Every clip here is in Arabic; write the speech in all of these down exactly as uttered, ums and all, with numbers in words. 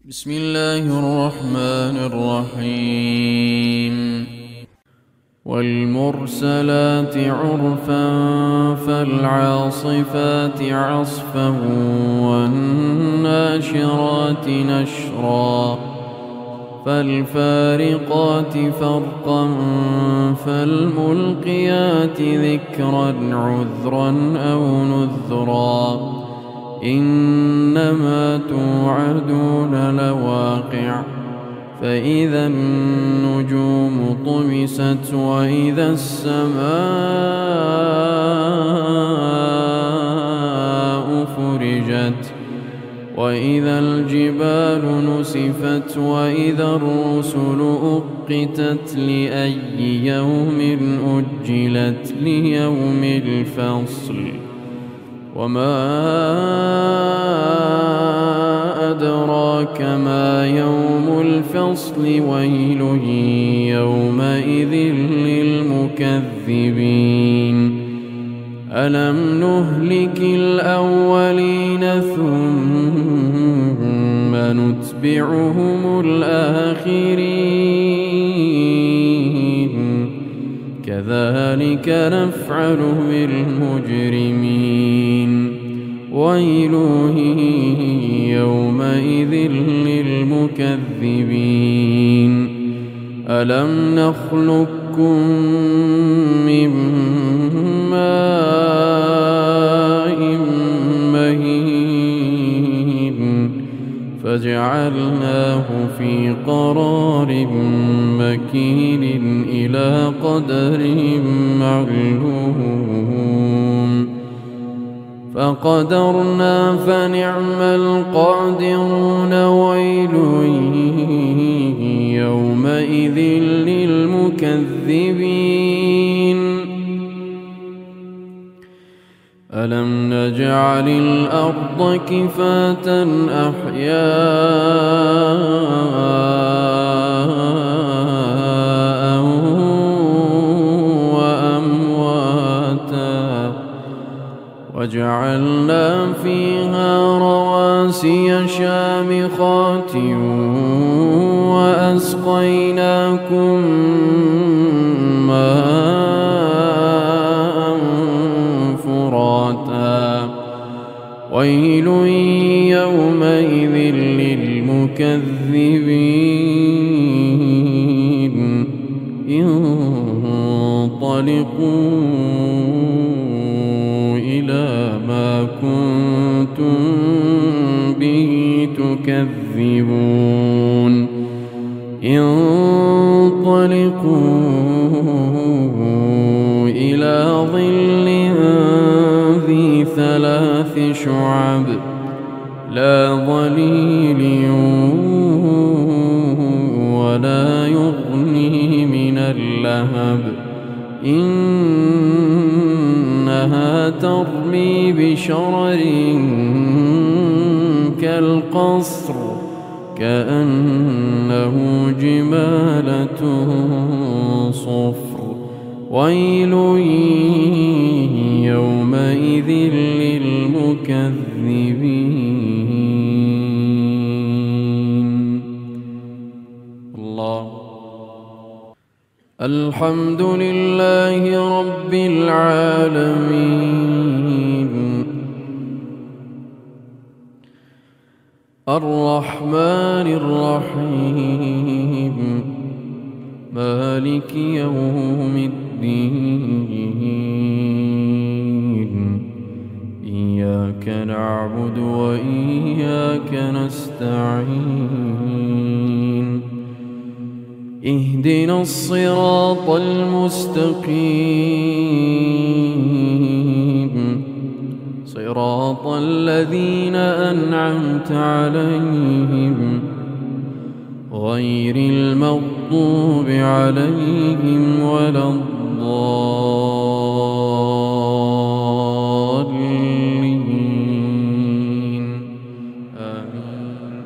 بسم الله الرحمن الرحيم والمرسلات عرفا فالعاصفات عصفا والناشرات نشرا فالفارقات فرقا فالملقيات ذكرا عذرا أو نذرا إنما توعدون لواقع فإذا النجوم طمست وإذا السماء فرجت وإذا الجبال نسفت وإذا الرسل أقتت لأي يوم أجلت ليوم الفصل وما أدراك ما يوم الفصل ويل يومئذ للمكذبين ألم نهلك الأولين ثم نتبعهم الآخرين كذلك نفعل بالمجرمين ويل يومئذ للمكذبين ألم نخلقكم من ماء مهين فجعلناه في قرار مكين إلى قدر معلوم فقدرنا فنعم القادرون ويل يومئذ للمكذبين ألم نجعل الأرض كفاة أحياء وأمواتا وجعلنا فيها رواسي شامخات وأسقيناكم ماء فراتا ويل يومئذ للمكذبين انطلقوا إلى ما كنتم به تكذبون انطلقوا إلى ظل ذي ثلاث شعب لا ظليل ولا يغني من اللهب إنها ترمي بشرر كالقصر كأنه جمالة صفر ويل يومئذ للمكذبين. الله. الحمد لله رب العالمين الرحمن الرحيم مالك يوم الدين إياك نعبد وإياك نستعين اهدنا الصراط المستقيم صراط الذين أنعمت عليهم غير المغضوب عليهم ولا الضالين آمين.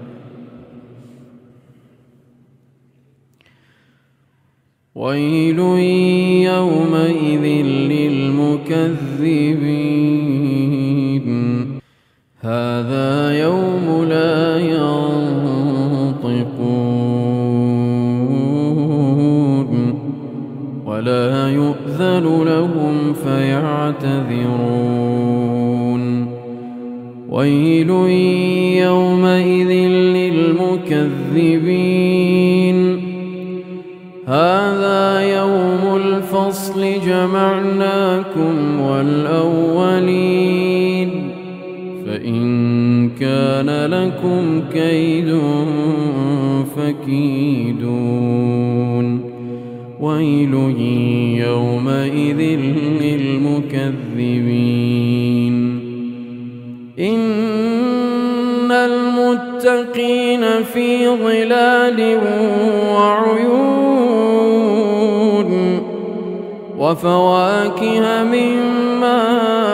ويل يومئذ للمكذبين هذا يوم لا ينظرون يعتذرون ويل يومئذ للمكذبين هذا يوم الفصل جمعناكم والأولين فإن كان لكم كيد فكيدون ويل يومئذ للمكذبين إن المتقين في ظلال وعيون وفواكه مما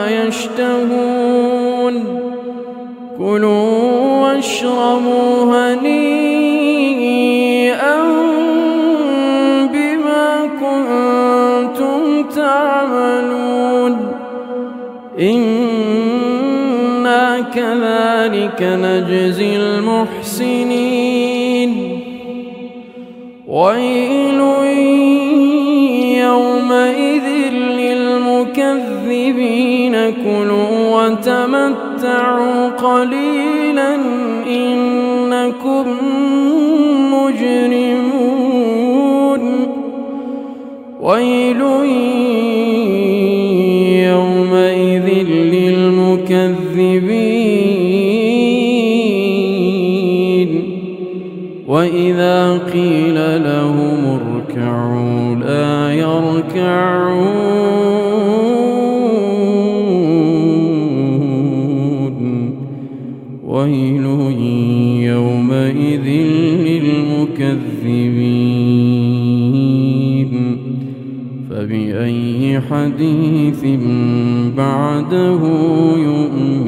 يشتهون كلوا واشربوا هنيئا بما كنتم تعملون إنا كذلك نجزي المحسنين ويل يومئذ للمكذبين كلوا وتمتعوا قليلا إنكم مجرمون ويل يومئذ للمكذبين وإذا قيل لهم اركعوا لا يركعون ويل يومئذ للمكذبين فبأي حديث بعده يؤمنون